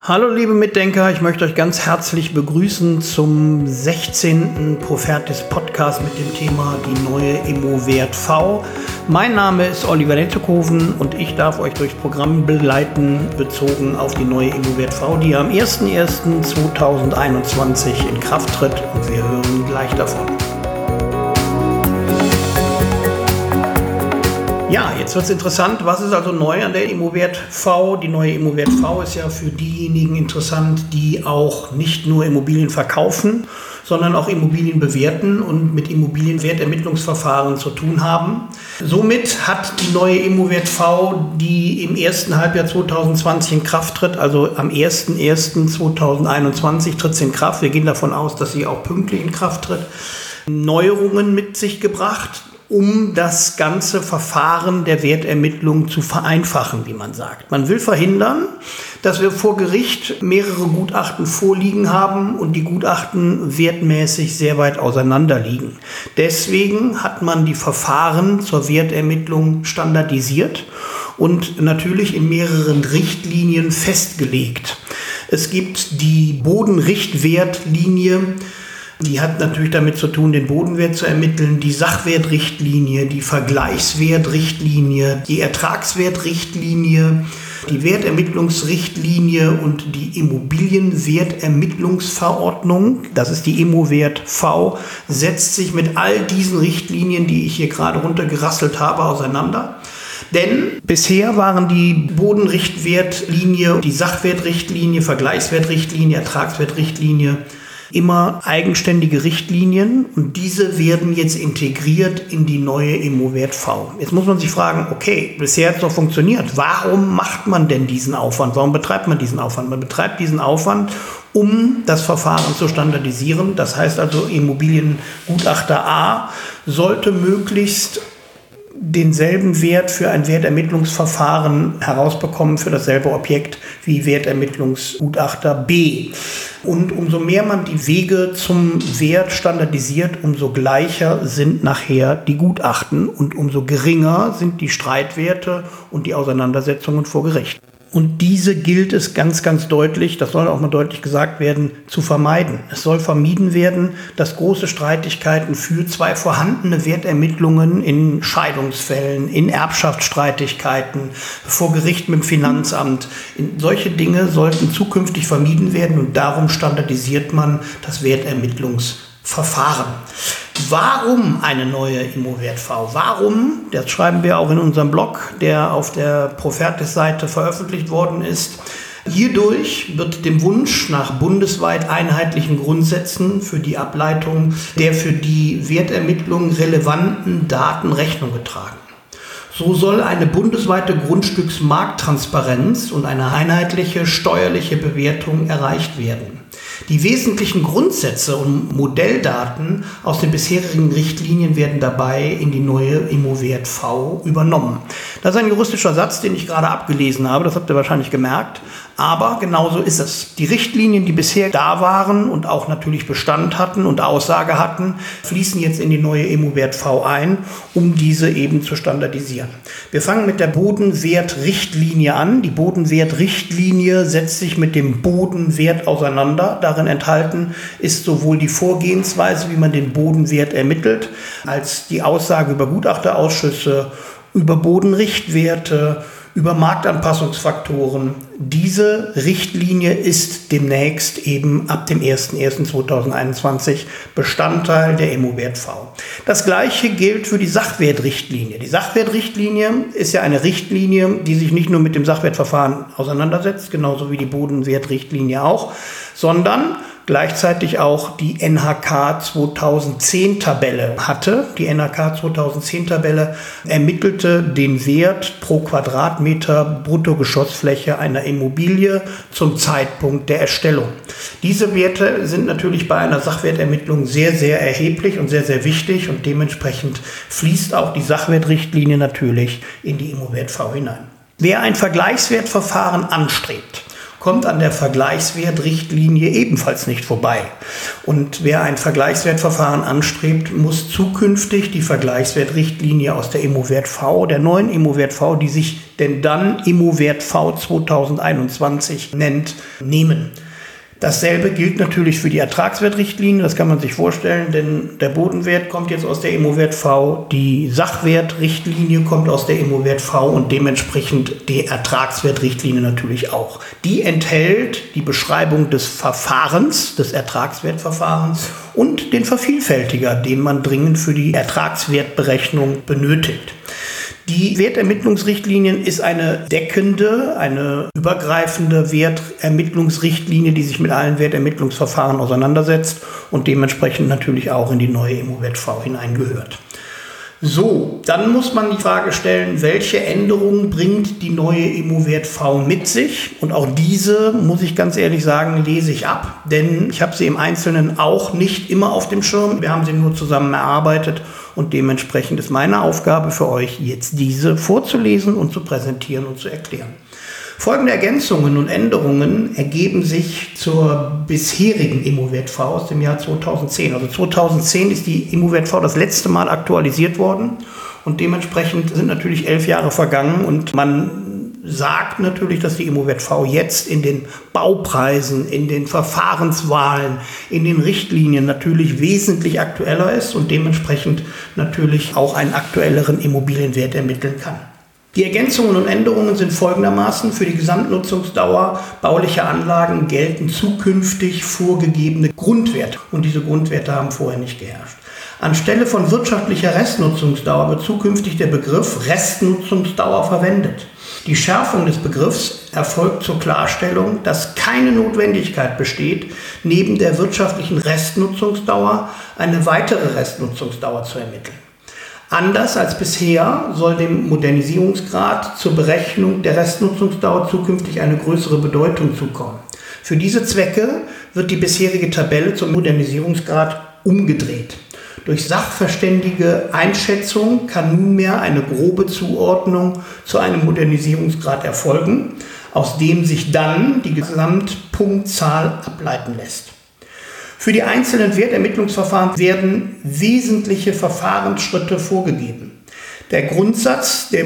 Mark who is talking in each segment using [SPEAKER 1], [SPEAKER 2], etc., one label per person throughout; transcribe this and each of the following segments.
[SPEAKER 1] Hallo liebe Mitdenker, ich möchte euch ganz herzlich begrüßen zum 16. Profertis Podcast mit dem Thema die neue Immowert V. Mein Name ist Oliver Nettekoven und ich darf euch durchs Programm begleiten, bezogen auf die neue Immowert V, die am 01.01.2021 in Kraft tritt, und wir hören gleich davon. Ja, jetzt wird es interessant. Was ist also neu an der Immowert V? Die neue Immowert V ist ja für diejenigen interessant, die auch nicht nur Immobilien verkaufen, sondern auch Immobilien bewerten und mit Immobilienwertermittlungsverfahren zu tun haben. Somit hat die neue Immowert V, die im ersten Halbjahr 2020 in Kraft tritt, also am 01.01.2021 tritt sie in Kraft. Wir gehen davon aus, dass sie auch pünktlich in Kraft tritt. Neuerungen mit sich gebracht, um das ganze Verfahren der Wertermittlung zu vereinfachen, wie man sagt. Man will verhindern, dass wir vor Gericht mehrere Gutachten vorliegen haben und die Gutachten wertmäßig sehr weit auseinander liegen. Deswegen hat man die Verfahren zur Wertermittlung standardisiert und natürlich in mehreren Richtlinien festgelegt. Es gibt die Bodenrichtwertlinie. Die hat natürlich damit zu tun, den Bodenwert zu ermitteln, die Sachwertrichtlinie, die Vergleichswertrichtlinie, die Ertragswertrichtlinie, die Wertermittlungsrichtlinie und die Immobilienwertermittlungsverordnung, das ist die Immowert V, setzt sich mit all diesen Richtlinien, die ich hier gerade runtergerasselt habe, auseinander. Denn bisher waren die Bodenrichtwertlinie, die Sachwertrichtlinie, Vergleichswertrichtlinie, Ertragswertrichtlinie immer eigenständige Richtlinien, und diese werden jetzt integriert in die neue Immowert V. Jetzt muss man sich fragen, okay, bisher hat es doch funktioniert. Warum macht man denn diesen Aufwand? Warum betreibt man diesen Aufwand? Man betreibt diesen Aufwand, um das Verfahren zu standardisieren. Das heißt also, Immobiliengutachter A sollte möglichst denselben Wert für ein Wertermittlungsverfahren herausbekommen für dasselbe Objekt wie Wertermittlungsgutachter B. Und umso mehr man die Wege zum Wert standardisiert, umso gleicher sind nachher die Gutachten und umso geringer sind die Streitwerte und die Auseinandersetzungen vor Gericht. Und diese gilt es ganz, ganz deutlich, das soll auch mal deutlich gesagt werden, zu vermeiden. Es soll vermieden werden, dass große Streitigkeiten für zwei vorhandene Wertermittlungen in Scheidungsfällen, in Erbschaftsstreitigkeiten, vor Gericht mit dem Finanzamt, solche Dinge sollten zukünftig vermieden werden, und darum standardisiert man das Wertermittlungsverfahren. Warum eine neue Immowert V? Warum? Das schreiben wir auch in unserem Blog, der auf der Profertis-Seite veröffentlicht worden ist. Hierdurch wird dem Wunsch nach bundesweit einheitlichen Grundsätzen für die Ableitung der für die Wertermittlung relevanten Daten Rechnung getragen. So soll eine bundesweite Grundstücksmarkttransparenz und eine einheitliche steuerliche Bewertung erreicht werden. Die wesentlichen Grundsätze und Modelldaten aus den bisherigen Richtlinien werden dabei in die neue Immowert V übernommen. Das ist ein juristischer Satz, den ich gerade abgelesen habe, das habt ihr wahrscheinlich gemerkt, aber genauso ist es. Die Richtlinien, die bisher da waren und auch natürlich Bestand hatten und Aussage hatten, fließen jetzt in die neue Immowert V ein, um diese eben zu standardisieren. Wir fangen mit der Bodenwertrichtlinie an. Die Bodenwertrichtlinie setzt sich mit dem Bodenwert auseinander. Darin enthalten ist sowohl die Vorgehensweise, wie man den Bodenwert ermittelt, als die Aussage über Gutachterausschüsse, über Bodenrichtwerte, über Marktanpassungsfaktoren. Diese Richtlinie ist demnächst eben ab dem 01.01.2021 Bestandteil der Immowert V. Das gleiche gilt für die Sachwertrichtlinie. Die Sachwertrichtlinie ist ja eine Richtlinie, die sich nicht nur mit dem Sachwertverfahren auseinandersetzt, genauso wie die Bodenwertrichtlinie auch, sondern gleichzeitig auch die NHK 2010-Tabelle hatte. Die NHK 2010-Tabelle ermittelte den Wert pro Quadratmeter Bruttogeschossfläche einer Immobilie zum Zeitpunkt der Erstellung. Diese Werte sind natürlich bei einer Sachwertermittlung sehr, sehr erheblich und sehr, sehr wichtig, und dementsprechend fließt auch die Sachwertrichtlinie natürlich in die Immowert V hinein. Wer ein Vergleichswertverfahren anstrebt kommt an der Vergleichswertrichtlinie ebenfalls nicht vorbei. Und wer ein Vergleichswertverfahren anstrebt, muss zukünftig die Vergleichswertrichtlinie aus der Immowert V, der neuen Immowert V, die sich denn dann Immowert V 2021 nennt, nehmen. Dasselbe gilt natürlich für die Ertragswertrichtlinie, das kann man sich vorstellen, denn der Bodenwert kommt jetzt aus der Immowert V, die Sachwertrichtlinie kommt aus der Immowert V und dementsprechend die Ertragswertrichtlinie natürlich auch. Die enthält die Beschreibung des Verfahrens, des Ertragswertverfahrens und den Vervielfältiger, den man dringend für die Ertragswertberechnung benötigt. Die Wertermittlungsrichtlinien ist eine deckende, eine übergreifende Wertermittlungsrichtlinie, die sich mit allen Wertermittlungsverfahren auseinandersetzt und dementsprechend natürlich auch in die neue Immowert V hineingehört. So, dann muss man die Frage stellen, welche Änderungen bringt die neue Immowert V mit sich? Und auch diese, muss ich ganz ehrlich sagen, lese ich ab, denn ich habe sie im Einzelnen auch nicht immer auf dem Schirm. Wir haben sie nur zusammen erarbeitet und dementsprechend ist meine Aufgabe für euch, jetzt diese vorzulesen und zu präsentieren und zu erklären. Folgende Ergänzungen und Änderungen ergeben sich zur bisherigen Immowert V aus dem Jahr 2010. Also 2010 ist die Immowert V das letzte Mal aktualisiert worden und dementsprechend sind natürlich 11 Jahre vergangen und man sagt natürlich, dass die Immowert V jetzt in den Baupreisen, in den Verfahrenswahlen, in den Richtlinien natürlich wesentlich aktueller ist und dementsprechend natürlich auch einen aktuelleren Immobilienwert ermitteln kann. Die Ergänzungen und Änderungen sind folgendermaßen: Für die Gesamtnutzungsdauer baulicher Anlagen gelten zukünftig vorgegebene Grundwerte und diese Grundwerte haben vorher nicht geherrscht. Anstelle von wirtschaftlicher Restnutzungsdauer wird zukünftig der Begriff Restnutzungsdauer verwendet. Die Schärfung des Begriffs erfolgt zur Klarstellung, dass keine Notwendigkeit besteht, neben der wirtschaftlichen Restnutzungsdauer eine weitere Restnutzungsdauer zu ermitteln. Anders als bisher soll dem Modernisierungsgrad zur Berechnung der Restnutzungsdauer zukünftig eine größere Bedeutung zukommen. Für diese Zwecke wird die bisherige Tabelle zum Modernisierungsgrad umgedreht. Durch sachverständige Einschätzung kann nunmehr eine grobe Zuordnung zu einem Modernisierungsgrad erfolgen, aus dem sich dann die Gesamtpunktzahl ableiten lässt. Für die einzelnen Wertermittlungsverfahren werden wesentliche Verfahrensschritte vorgegeben. Der Grundsatz der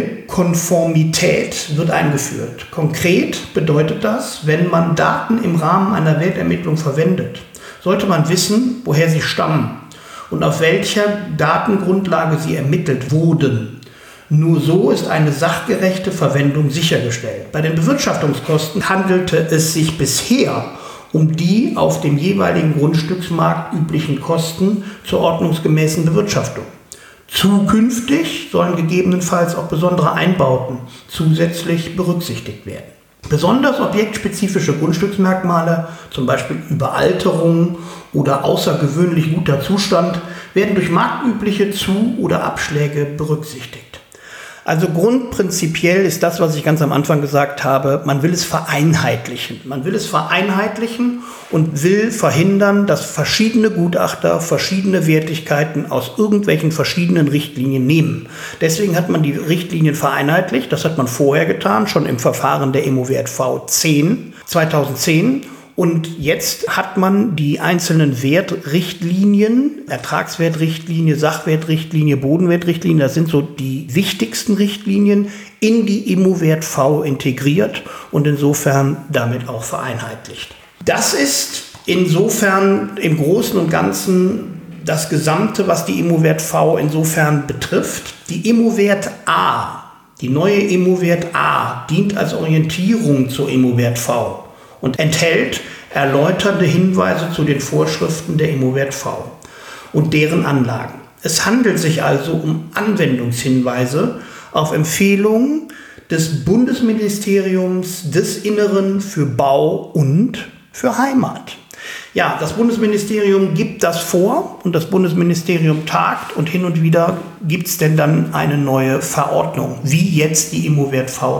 [SPEAKER 1] Modellkonformität wird eingeführt. Konkret bedeutet das, wenn man Daten im Rahmen einer Wertermittlung verwendet, sollte man wissen, woher sie stammen und auf welcher Datengrundlage sie ermittelt wurden. Nur so ist eine sachgerechte Verwendung sichergestellt. Bei den Bewirtschaftungskosten handelte es sich bisher um die auf dem jeweiligen Grundstücksmarkt üblichen Kosten zur ordnungsgemäßen Bewirtschaftung. Zukünftig sollen gegebenenfalls auch besondere Einbauten zusätzlich berücksichtigt werden. Besonders objektspezifische Grundstücksmerkmale, zum Beispiel Überalterung oder außergewöhnlich guter Zustand, werden durch marktübliche Zu- oder Abschläge berücksichtigt. Also grundprinzipiell ist das, was ich ganz am Anfang gesagt habe, man will es vereinheitlichen. Man will es vereinheitlichen und will verhindern, dass verschiedene Gutachter verschiedene Wertigkeiten aus irgendwelchen verschiedenen Richtlinien nehmen. Deswegen hat man die Richtlinien vereinheitlicht. Das hat man vorher getan, schon im Verfahren der Immowert V 2010. Und jetzt hat man die einzelnen Wertrichtlinien, Ertragswertrichtlinie, Sachwertrichtlinie, Bodenwertrichtlinie, das sind so die wichtigsten Richtlinien, in die Immowert V integriert und insofern damit auch vereinheitlicht. Das ist insofern im Großen und Ganzen das Gesamte, was die Immowert V insofern betrifft. Die Immowert A, die neue Immowert A, dient als Orientierung zur Immowert V und enthält erläuternde Hinweise zu den Vorschriften der Immowert V und deren Anlagen. Es handelt sich also um Anwendungshinweise auf Empfehlungen des Bundesministeriums des Inneren für Bau und für Heimat. Ja, das Bundesministerium gibt das vor und das Bundesministerium tagt und hin und wieder gibt es denn dann eine neue Verordnung, wie jetzt die Immowert V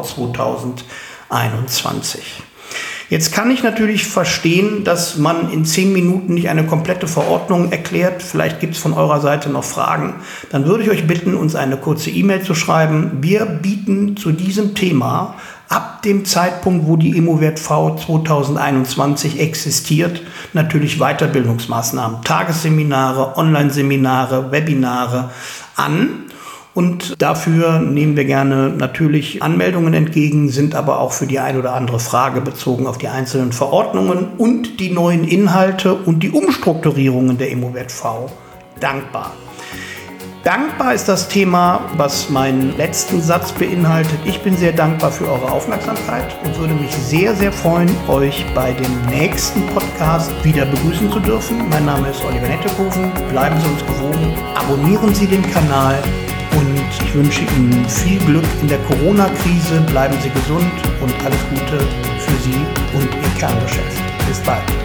[SPEAKER 1] 2021. Jetzt kann ich natürlich verstehen, dass man in 10 Minuten nicht eine komplette Verordnung erklärt. Vielleicht gibt es von eurer Seite noch Fragen. Dann würde ich euch bitten, uns eine kurze E-Mail zu schreiben. Wir bieten zu diesem Thema ab dem Zeitpunkt, wo die ImmoWert-V 2021 existiert, natürlich Weiterbildungsmaßnahmen, Tagesseminare, Online-Seminare, Webinare an. Und dafür nehmen wir gerne natürlich Anmeldungen entgegen, sind aber auch für die ein oder andere Frage bezogen auf die einzelnen Verordnungen und die neuen Inhalte und die Umstrukturierungen der ImmoWert-V dankbar. Dankbar ist das Thema, was meinen letzten Satz beinhaltet. Ich bin sehr dankbar für eure Aufmerksamkeit und würde mich sehr, sehr freuen, euch bei dem nächsten Podcast wieder begrüßen zu dürfen. Mein Name ist Oliver Nettekoven. Bleiben Sie uns gewogen, abonnieren Sie den Kanal. Und ich wünsche Ihnen viel Glück in der Corona-Krise. Bleiben Sie gesund und alles Gute für Sie und Ihr Kerngeschäft. Bis bald.